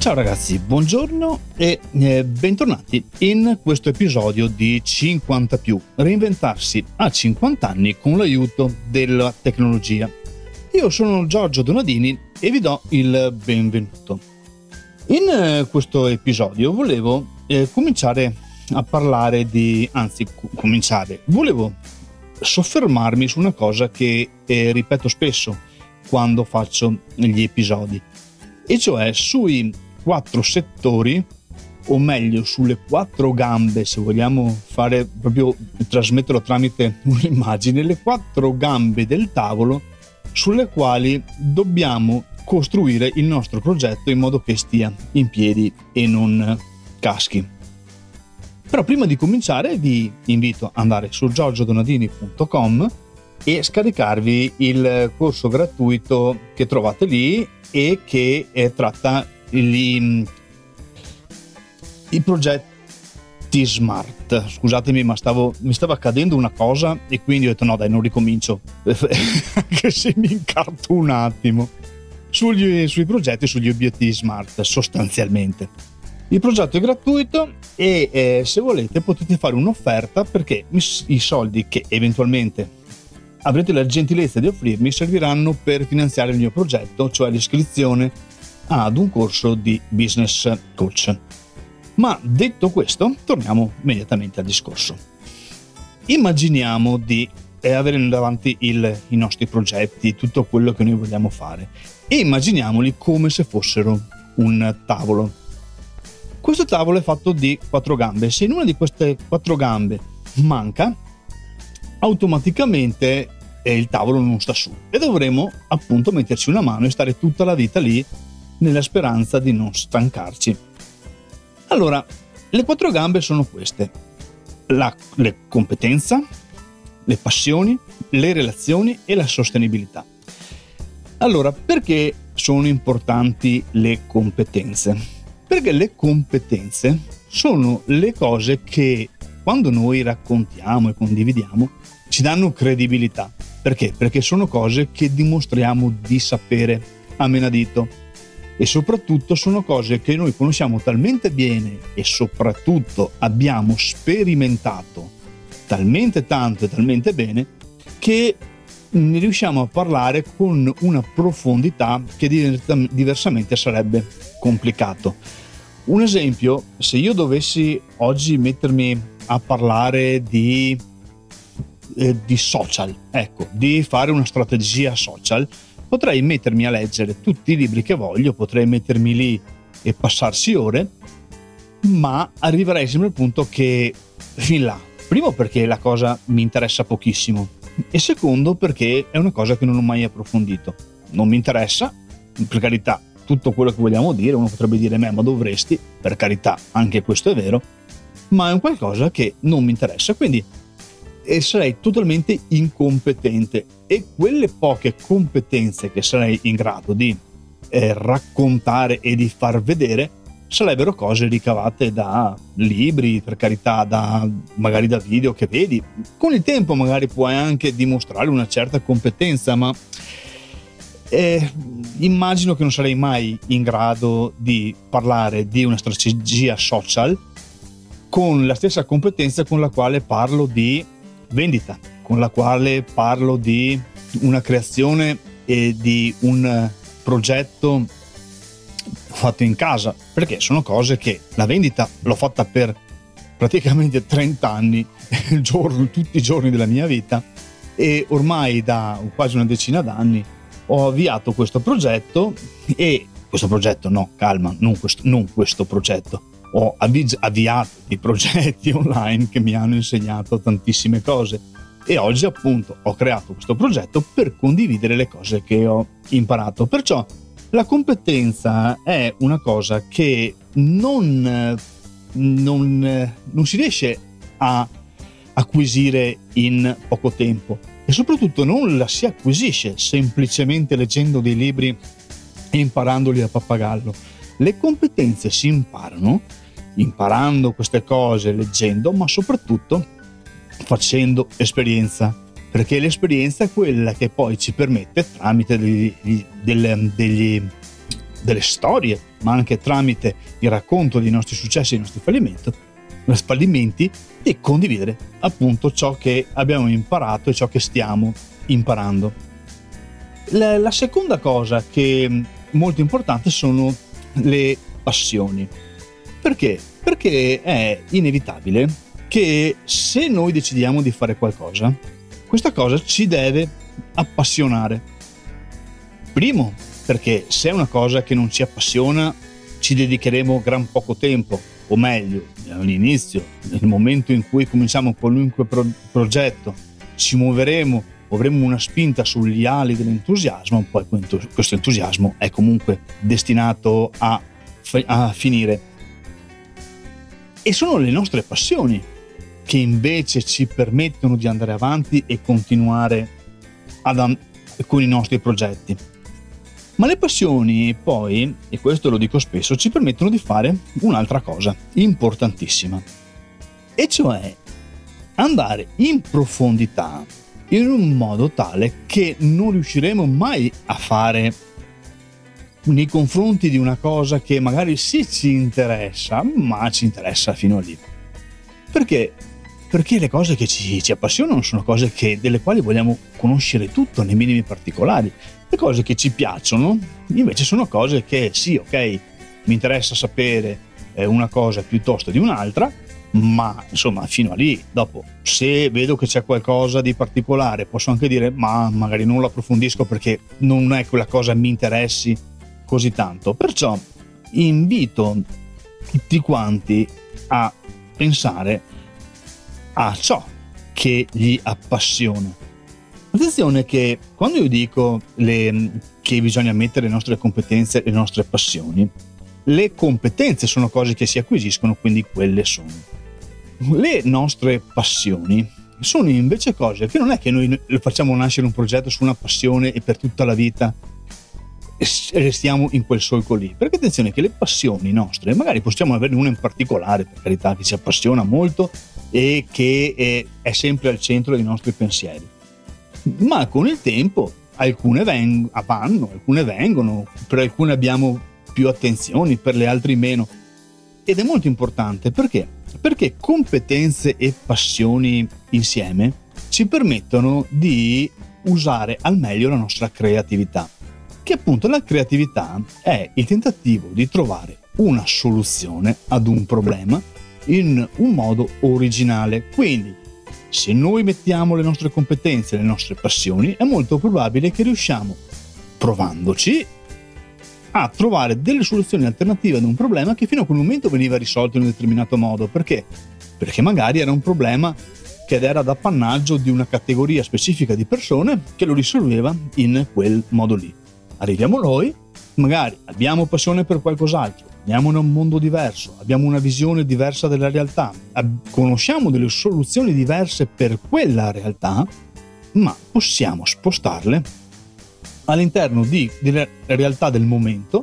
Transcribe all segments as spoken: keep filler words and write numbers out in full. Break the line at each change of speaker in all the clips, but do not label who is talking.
Ciao ragazzi, buongiorno e eh, bentornati in questo episodio di cinquanta più, reinventarsi a cinquanta anni con l'aiuto della tecnologia. Io sono Giorgio Donadini e vi do il benvenuto. In eh, questo episodio volevo eh, cominciare a parlare di, anzi co- cominciare, volevo soffermarmi su una cosa che eh, ripeto spesso quando faccio gli episodi, e cioè sui quattro settori, o meglio sulle quattro gambe, se vogliamo fare proprio trasmetterlo tramite un'immagine, le quattro gambe del tavolo sulle quali dobbiamo costruire il nostro progetto in modo che stia in piedi e non caschi. Però prima di cominciare vi invito ad andare su giorgio donadini punto com e scaricarvi il corso gratuito che trovate lì e che eh, tratta i, i progetti smart. Scusatemi, ma stavo mi stava accadendo una cosa e quindi ho detto no dai, non ricomincio anche se mi incarto un attimo sugli, sui progetti, sugli obiettivi smart. Sostanzialmente il progetto è gratuito e eh, se volete potete fare un'offerta, perché i soldi che eventualmente avrete la gentilezza di offrirmi serviranno per finanziare il mio progetto, cioè l'iscrizione ad un corso di business coach. Ma detto questo, torniamo immediatamente al discorso. Immaginiamo di avere davanti il, i nostri progetti, tutto quello che noi vogliamo fare, e immaginiamoli come se fossero un tavolo. Questo tavolo è fatto di quattro gambe. Se in una di queste quattro gambe manca, automaticamente il tavolo non sta su e dovremo appunto metterci una mano e stare tutta la vita lì nella speranza di non stancarci. Allora, le quattro gambe sono queste: la le competenza, le passioni, le relazioni e la sostenibilità. Allora, perché sono importanti le competenze? Perché le competenze sono le cose che quando noi raccontiamo e condividiamo ci danno credibilità. Perché? Perché sono cose che dimostriamo di sapere a menadito, e soprattutto sono cose che noi conosciamo talmente bene e soprattutto abbiamo sperimentato talmente tanto e talmente bene che ne riusciamo a parlare con una profondità che diversamente sarebbe complicato. Un esempio: se io dovessi oggi mettermi a parlare di eh, di social, ecco, di fare una strategia social, potrei mettermi a leggere tutti i libri che voglio, potrei mettermi lì e passarsi ore, ma arriverei sempre al punto che fin là, primo perché la cosa mi interessa pochissimo e secondo perché è una cosa che non ho mai approfondito. Non mi interessa, per carità, tutto quello che vogliamo dire, uno potrebbe dire me ma dovresti, per carità, anche questo è vero, ma è un qualcosa che non mi interessa, quindi e sarei totalmente incompetente, e quelle poche competenze che sarei in grado di eh, raccontare e di far vedere sarebbero cose ricavate da libri, per carità, da magari da video che vedi. Con il tempo magari puoi anche dimostrare una certa competenza, ma eh, immagino che non sarei mai in grado di parlare di una strategia social con la stessa competenza con la quale parlo di vendita, con la quale parlo di una creazione e di un progetto fatto in casa, perché sono cose che la vendita l'ho fatta per praticamente trenta anni, giorno, tutti i giorni della mia vita, e ormai da quasi una decina d'anni ho avviato questo progetto e questo progetto no, calma, non questo, non questo progetto ho avviato i progetti online che mi hanno insegnato tantissime cose, e oggi appunto ho creato questo progetto per condividere le cose che ho imparato. Perciò la competenza è una cosa che non, non, non si riesce a acquisire in poco tempo, e soprattutto non la si acquisisce semplicemente leggendo dei libri e imparandoli a pappagallo. Le competenze si imparano imparando queste cose, leggendo, ma soprattutto facendo esperienza, perché l'esperienza è quella che poi ci permette, tramite degli, delle, degli, delle storie ma anche tramite il racconto dei nostri successi e dei nostri fallimenti, fallimenti e condividere appunto ciò che abbiamo imparato e ciò che stiamo imparando. La, la seconda cosa che è molto importante sono le passioni. Perché? Perché è inevitabile che se noi decidiamo di fare qualcosa, questa cosa ci deve appassionare. Primo, perché se è una cosa che non ci appassiona, ci dedicheremo gran poco tempo, o meglio, all'inizio, nel momento in cui cominciamo qualunque pro- progetto, ci muoveremo, avremo una spinta sugli ali dell'entusiasmo, poi questo entusiasmo è comunque destinato a, a finire. E sono le nostre passioni che invece ci permettono di andare avanti e continuare ad an- con i nostri progetti. Ma le passioni poi, e questo lo dico spesso, ci permettono di fare un'altra cosa importantissima, e cioè andare in profondità in un modo tale che non riusciremo mai a fare nei confronti di una cosa che magari sì ci interessa, ma ci interessa fino a lì. Perché? Perché le cose che ci, ci appassionano sono cose che, delle quali vogliamo conoscere tutto nei minimi particolari. Le cose che ci piacciono invece sono cose che sì, ok, mi interessa sapere eh, una cosa piuttosto di un'altra, ma insomma fino a lì. Dopo, se vedo che c'è qualcosa di particolare, posso anche dire ma magari non lo approfondisco perché non è quella cosa mi interessi così tanto. Perciò invito tutti quanti a pensare a ciò che gli appassiona. Attenzione che quando io dico le, che bisogna mettere le nostre competenze e le nostre passioni, le competenze sono cose che si acquisiscono, quindi quelle sono. Le nostre passioni sono invece cose che non è che noi facciamo nascere un progetto su una passione e per tutta la vita restiamo in quel solco lì. Perché attenzione che le passioni nostre, magari possiamo averne una in particolare, per carità, che ci appassiona molto e che è, è sempre al centro dei nostri pensieri. Ma con il tempo alcune veng- vanno, alcune vengono, per alcune abbiamo più attenzioni, per le altre meno. Ed è molto importante perché? Perché competenze e passioni insieme ci permettono di usare al meglio la nostra creatività. Che appunto la creatività è il tentativo di trovare una soluzione ad un problema in un modo originale. Quindi, se noi mettiamo le nostre competenze e le nostre passioni, è molto probabile che riusciamo, provandoci, a trovare delle soluzioni alternative ad un problema che fino a quel momento veniva risolto in un determinato modo. Perché? Perché magari era un problema che era d'appannaggio di una categoria specifica di persone che lo risolveva in quel modo lì. Arriviamo noi, magari abbiamo passione per qualcos'altro, andiamo in un mondo diverso, abbiamo una visione diversa della realtà, conosciamo delle soluzioni diverse per quella realtà, ma possiamo spostarle all'interno di, della realtà del momento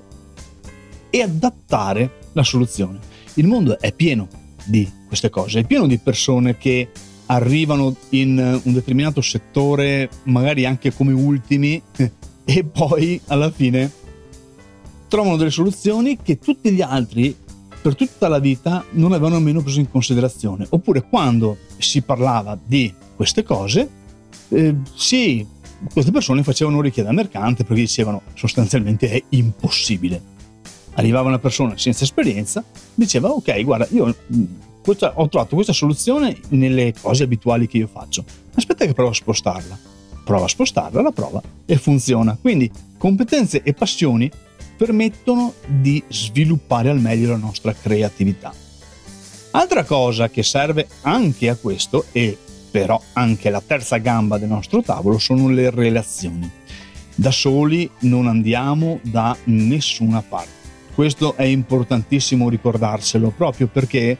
e adattare la soluzione. Il mondo è pieno di queste cose, è pieno di persone che arrivano in un determinato settore, magari anche come ultimi, e poi alla fine trovano delle soluzioni che tutti gli altri per tutta la vita non avevano nemmeno preso in considerazione. Oppure quando si parlava di queste cose, eh, sì, queste persone facevano richiesta mercante perché dicevano sostanzialmente è impossibile. Arrivava una persona senza esperienza, diceva ok, guarda, io questa, ho trovato questa soluzione nelle cose abituali che io faccio, aspetta che provo a spostarla. Prova a spostarla, la prova e funziona. Quindi competenze e passioni permettono di sviluppare al meglio la nostra creatività. Altra cosa che serve anche a questo, e però anche la terza gamba del nostro tavolo, sono le relazioni. Da soli non andiamo da nessuna parte. Questo è importantissimo ricordarselo, proprio perché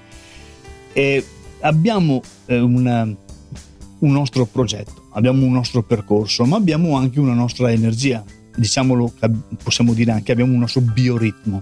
eh, abbiamo eh, una, un nostro progetto, abbiamo un nostro percorso, ma abbiamo anche una nostra energia, diciamolo, possiamo dire anche abbiamo un nostro bioritmo.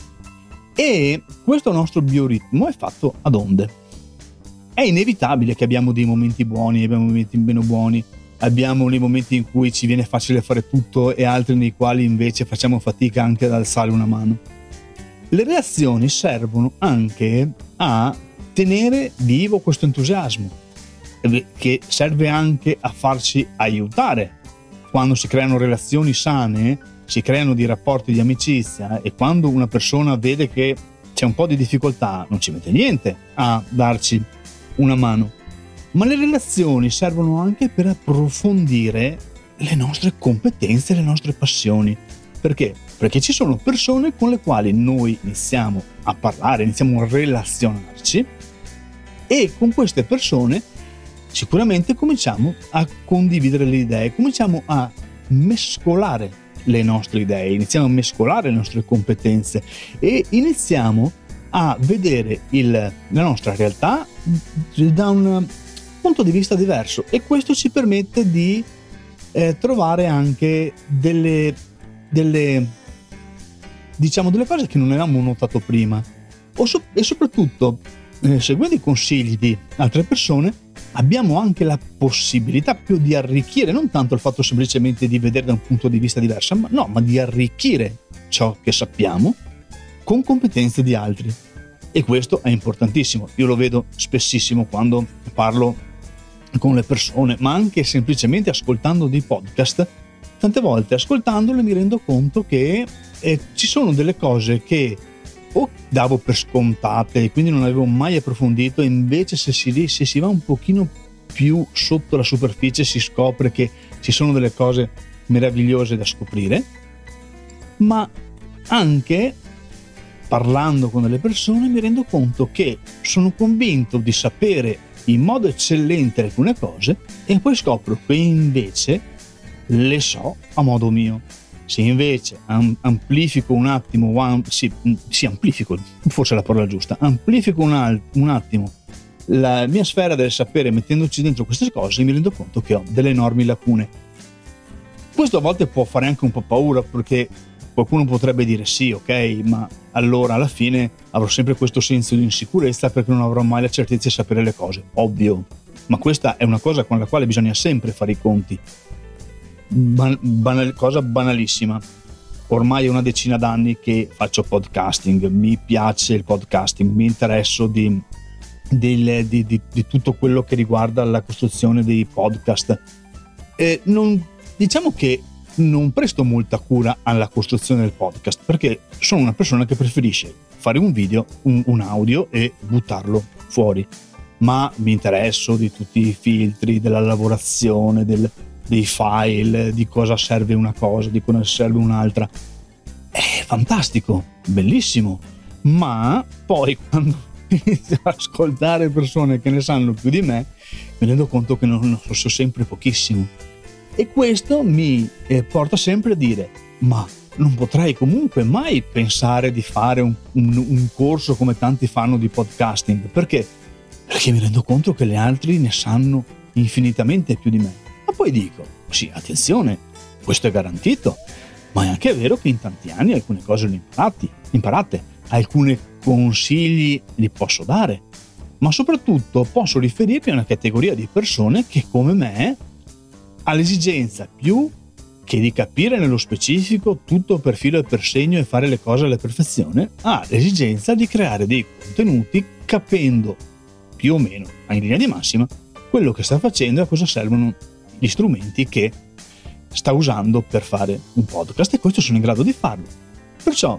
E questo nostro bioritmo è fatto ad onde. È inevitabile che abbiamo dei momenti buoni, abbiamo momenti meno buoni, abbiamo dei momenti in cui ci viene facile fare tutto e altri nei quali invece facciamo fatica anche ad alzare una mano. Le relazioni servono anche a tenere vivo questo entusiasmo, che serve anche a farci aiutare. Quando si creano relazioni sane, si creano dei rapporti di amicizia, e quando una persona vede che c'è un po' di difficoltà, non ci mette niente a darci una mano. Ma le relazioni servono anche per approfondire le nostre competenze, le nostre passioni. Perché? Perché ci sono persone con le quali noi iniziamo a parlare, iniziamo a relazionarci, e con queste persone sicuramente cominciamo a condividere le idee, cominciamo a mescolare le nostre idee, iniziamo a mescolare le nostre competenze e iniziamo a vedere il, la nostra realtà da un punto di vista diverso, e questo ci permette di eh, trovare anche delle, delle diciamo delle cose che non avevamo notato prima, o so, e soprattutto eh, seguendo i consigli di altre persone abbiamo anche la possibilità più di arricchire, non tanto il fatto semplicemente di vedere da un punto di vista diverso, ma no, ma di arricchire ciò che sappiamo con competenze di altri. E questo è importantissimo. Io lo vedo spessissimo quando parlo con le persone, ma anche semplicemente ascoltando dei podcast. Tante volte ascoltandole mi rendo conto che eh, ci sono delle cose che o davo per scontate e quindi non avevo mai approfondito, e invece se si, se si va un pochino più sotto la superficie si scopre che ci sono delle cose meravigliose da scoprire. Ma anche parlando con delle persone mi rendo conto che sono convinto di sapere in modo eccellente alcune cose, e poi scopro che invece le so a modo mio. Se invece am- amplifico un attimo, un, sì, sì, amplifico, forse è la parola giusta, amplifico un, al- un attimo la mia sfera del sapere mettendoci dentro queste cose, mi rendo conto che ho delle enormi lacune. Questo a volte può fare anche un po' paura, perché qualcuno potrebbe dire sì, ok, ma allora alla fine avrò sempre questo senso di insicurezza perché non avrò mai la certezza di sapere le cose. Ovvio, ma questa è una cosa con la quale bisogna sempre fare i conti. Ban- banal- cosa banalissima. Ormai è una decina d'anni che faccio podcasting, mi piace il podcasting, mi interesso di, di, di, di, di tutto quello che riguarda la costruzione dei podcast. E non, diciamo che non presto molta cura alla costruzione del podcast, perché sono una persona che preferisce fare un video, un, un audio e buttarlo fuori, ma mi interesso di tutti i filtri, della lavorazione, del, dei file, di cosa serve una cosa, di cosa serve un'altra. È fantastico, bellissimo, ma poi quando inizio ad ascoltare persone che ne sanno più di me mi rendo conto che non, non so sempre pochissimo. E questo mi eh, porta sempre a dire: ma non potrei comunque mai pensare di fare un, un, un corso come tanti fanno di podcasting. Perché? Perché mi rendo conto che gli altri ne sanno infinitamente più di me. Ma poi dico, sì, attenzione, questo è garantito, ma è anche vero che in tanti anni alcune cose le ho imparati, imparate, alcuni consigli li posso dare, ma soprattutto posso riferirmi a una categoria di persone che come me ha l'esigenza più che di capire nello specifico tutto per filo e per segno e fare le cose alla perfezione, ha l'esigenza di creare dei contenuti capendo più o meno, in linea di massima, quello che sta facendo e a cosa servono gli strumenti che sta usando per fare un podcast, e questo sono in grado di farlo. Perciò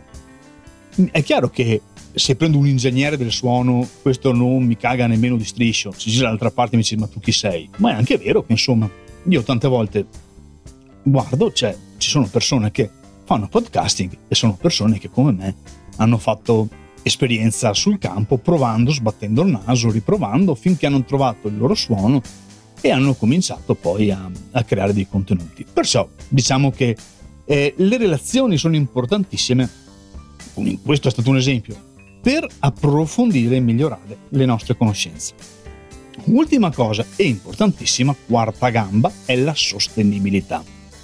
è chiaro che se prendo un ingegnere del suono questo non mi caga nemmeno di striscio, si gira dall'altra parte e mi dice: ma tu chi sei? Ma è anche vero che insomma io tante volte guardo, cioè ci sono persone che fanno podcasting e sono persone che come me hanno fatto esperienza sul campo, provando, sbattendo il naso, riprovando finché hanno trovato il loro suono e hanno cominciato poi a, a creare dei contenuti. Perciò diciamo che eh, le relazioni sono importantissime, questo è stato un esempio, per approfondire e migliorare le nostre conoscenze. Ultima cosa e importantissima, quarta gamba, è la sostenibilità.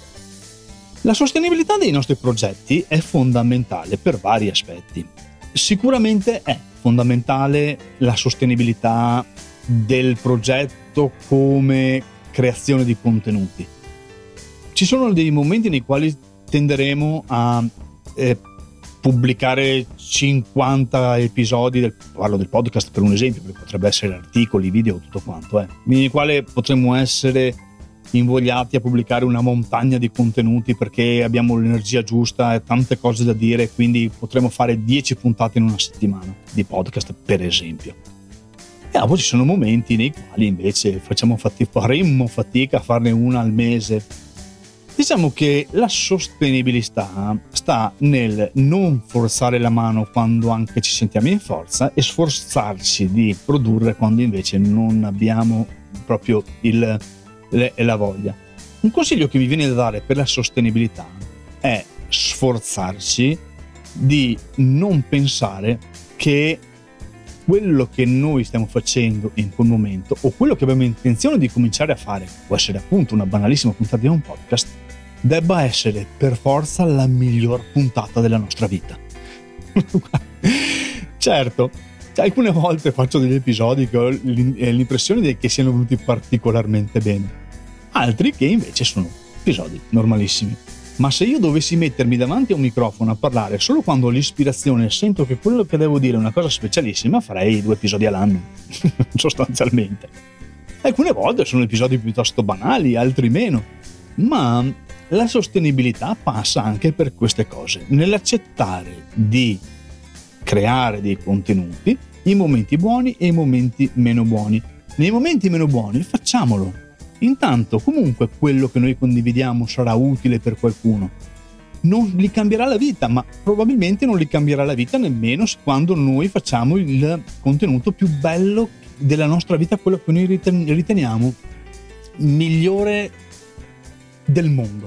La sostenibilità dei nostri progetti è fondamentale per vari aspetti. Sicuramente è fondamentale la sostenibilità del progetto come creazione di contenuti. Ci sono dei momenti nei quali tenderemo a eh, pubblicare cinquanta episodi del, parlo del podcast per un esempio, perché potrebbe essere articoli, video, tutto quanto, eh, nel quale potremmo essere invogliati a pubblicare una montagna di contenuti perché abbiamo l'energia giusta e tante cose da dire, quindi potremmo fare dieci puntate in una settimana di podcast, per esempio. E poi ci sono momenti nei quali invece facciamo fatica, faremmo fatica a farne una al mese. Diciamo che la sostenibilità sta nel non forzare la mano quando anche ci sentiamo in forza e sforzarci di produrre quando invece non abbiamo proprio il, le, la voglia. Un consiglio che mi viene da dare per la sostenibilità è sforzarci di non pensare che quello che noi stiamo facendo in quel momento o quello che abbiamo intenzione di cominciare a fare, può essere appunto una banalissima puntata di un podcast, debba essere per forza la miglior puntata della nostra vita. Certo, alcune volte faccio degli episodi che ho l'impressione che siano venuti particolarmente bene, altri che invece sono episodi normalissimi. Ma se io dovessi mettermi davanti a un microfono a parlare solo quando ho l'ispirazione e sento che quello che devo dire è una cosa specialissima, farei due episodi all'anno, sostanzialmente. Alcune volte sono episodi piuttosto banali, altri meno, ma la sostenibilità passa anche per queste cose, nell'accettare di creare dei contenuti in momenti buoni e in momenti meno buoni. Nei momenti meno buoni facciamolo. Intanto comunque quello che noi condividiamo sarà utile per qualcuno. Non gli cambierà la vita, ma probabilmente non gli cambierà la vita nemmeno quando noi facciamo il contenuto più bello della nostra vita, quello che noi riteniamo migliore del mondo.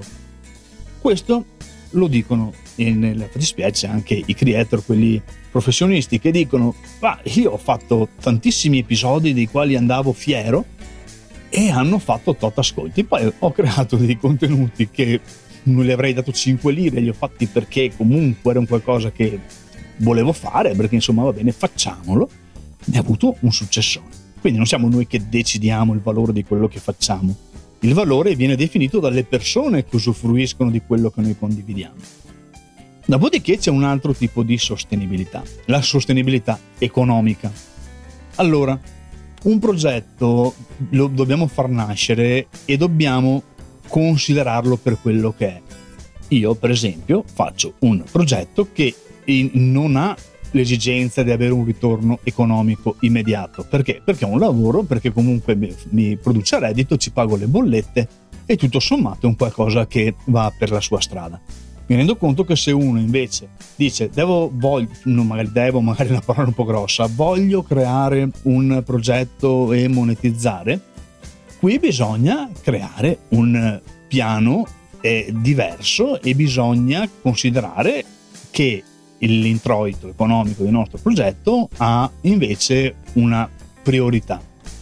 Questo lo dicono, e nella fattispecie anche i creator, quelli professionisti, che dicono: ma io ho fatto tantissimi episodi dei quali andavo fiero e hanno fatto tot ascolti, poi ho creato dei contenuti che non gli avrei dato cinque lire, li ho fatti perché comunque era un qualcosa che volevo fare, perché insomma va bene, facciamolo, ne ha avuto un successone. Quindi non siamo noi che decidiamo il valore di quello che facciamo, il valore viene definito dalle persone che usufruiscono di quello che noi condividiamo. Dopodiché c'è un altro tipo di sostenibilità, la sostenibilità economica. Allora, un progetto lo dobbiamo far nascere e dobbiamo considerarlo per quello che è. Io, per esempio, faccio un progetto che non ha l'esigenza di avere un ritorno economico immediato. Perché? Perché è un lavoro, perché comunque mi produce reddito, ci pago le bollette e tutto sommato è un qualcosa che va per la sua strada. Mi rendo conto che se uno invece dice devo, voglio, no, magari devo, magari è una parola un po' grossa, voglio creare un progetto e monetizzare, qui bisogna creare un piano eh, diverso e bisogna considerare che l'introito economico del nostro progetto ha invece una priorità.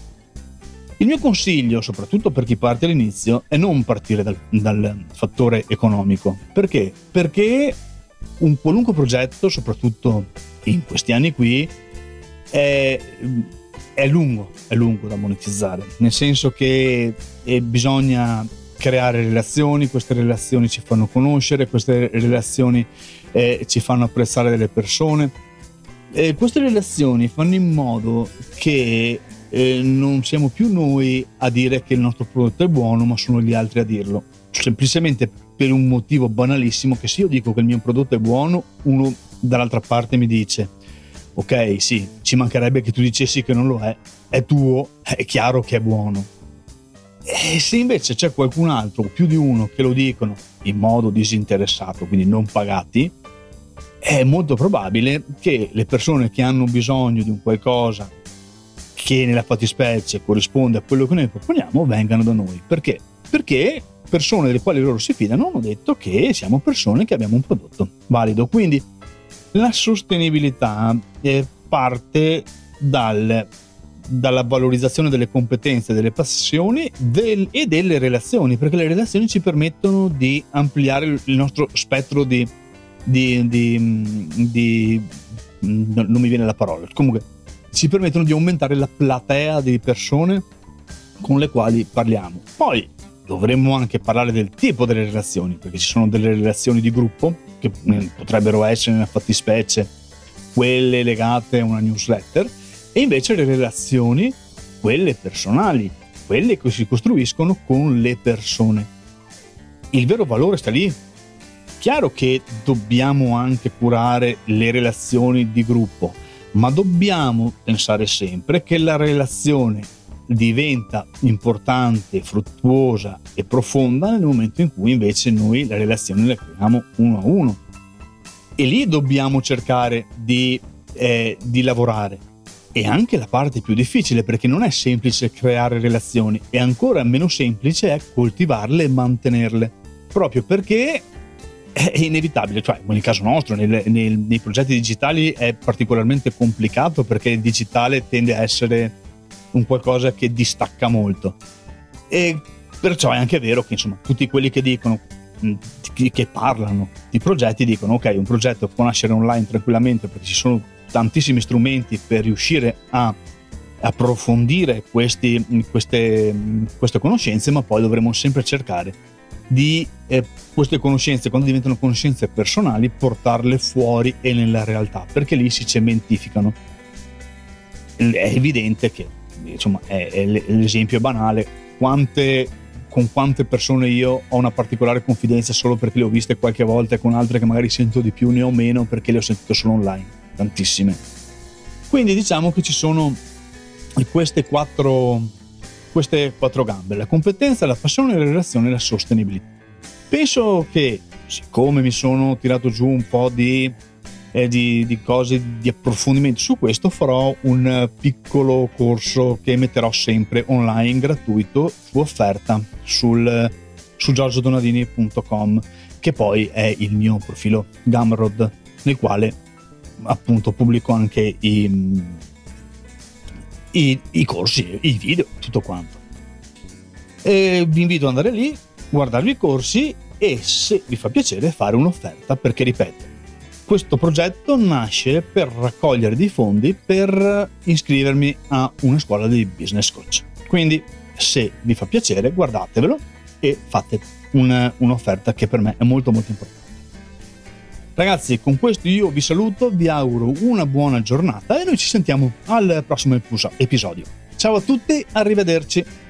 Il mio consiglio, soprattutto per chi parte all'inizio, è non partire dal, dal fattore economico. Perché? Perché un qualunque progetto, soprattutto in questi anni qui, è, è lungo, è lungo da monetizzare, nel senso che eh, bisogna creare relazioni, queste relazioni ci fanno conoscere, queste relazioni eh, ci fanno apprezzare delle persone, e queste relazioni fanno in modo che Eh, non siamo più noi a dire che il nostro prodotto è buono, ma sono gli altri a dirlo, semplicemente per un motivo banalissimo, che se io dico che il mio prodotto è buono, uno dall'altra parte mi dice ok, sì, ci mancherebbe che tu dicessi che non lo è, è tuo, è chiaro che è buono. E se invece c'è qualcun altro, più di uno, che lo dicono in modo disinteressato, quindi non pagati, è molto probabile che le persone che hanno bisogno di un qualcosa che nella fattispecie corrisponde a quello che noi proponiamo vengano da noi. Perché? Perché persone delle quali loro si fidano hanno detto che siamo persone che abbiamo un prodotto valido. Quindi la sostenibilità eh, parte dal, dalla valorizzazione delle competenze, delle passioni del, e delle relazioni, perché le relazioni ci permettono di ampliare il nostro spettro di, di, di, di non mi viene la parola, comunque ci permettono di aumentare la platea di persone con le quali parliamo. Poi dovremmo anche parlare del tipo delle relazioni, perché ci sono delle relazioni di gruppo che potrebbero essere nella fattispecie quelle legate a una newsletter, e invece le relazioni, quelle personali, quelle che si costruiscono con le persone. Il vero valore sta lì. Chiaro che dobbiamo anche curare le relazioni di gruppo, ma dobbiamo pensare sempre che la relazione diventa importante, fruttuosa e profonda nel momento in cui invece noi la relazione la creiamo uno a uno. E lì dobbiamo cercare di, eh, di lavorare. È anche la parte più difficile, perché non è semplice creare relazioni, e ancora meno semplice è coltivarle e mantenerle, proprio perché è inevitabile. Cioè, nel caso nostro, nel, nel, nei progetti digitali è particolarmente complicato, perché il digitale tende a essere un qualcosa che distacca molto, e perciò è anche vero che insomma tutti quelli che dicono, che parlano di progetti, dicono ok, un progetto può nascere online tranquillamente perché ci sono tantissimi strumenti per riuscire a approfondire questi, queste, queste conoscenze, ma poi dovremo sempre cercare di eh, queste conoscenze, quando diventano conoscenze personali, portarle fuori e nella realtà, perché lì si cementificano. È evidente che insomma è, è l'esempio banale: quante, con quante persone io ho una particolare confidenza solo perché le ho viste qualche volta, e con altre che magari sento di più ne ho meno perché le ho sentite solo online, tantissime. Quindi diciamo che ci sono queste quattro queste quattro gambe: la competenza, la passione, la relazione e la sostenibilità. Penso che, siccome mi sono tirato giù un po' di eh, di, di cose di approfondimento su questo, farò un piccolo corso che metterò sempre online, gratuito, su offerta sul, su giorgio donadini punto com, che poi è il mio profilo Gumroad, nel quale appunto pubblico anche i, i, i corsi, i video, tutto quanto. E vi invito ad andare lì, guardarvi i corsi e, se vi fa piacere, fare un'offerta, perché ripeto, questo progetto nasce per raccogliere dei fondi per iscrivermi a una scuola di business coach. Quindi, se vi fa piacere, guardatevelo e fate un, un'offerta che per me è molto molto importante. Ragazzi, con questo io vi saluto, vi auguro una buona giornata e noi ci sentiamo al prossimo episodio. Ciao a tutti, arrivederci.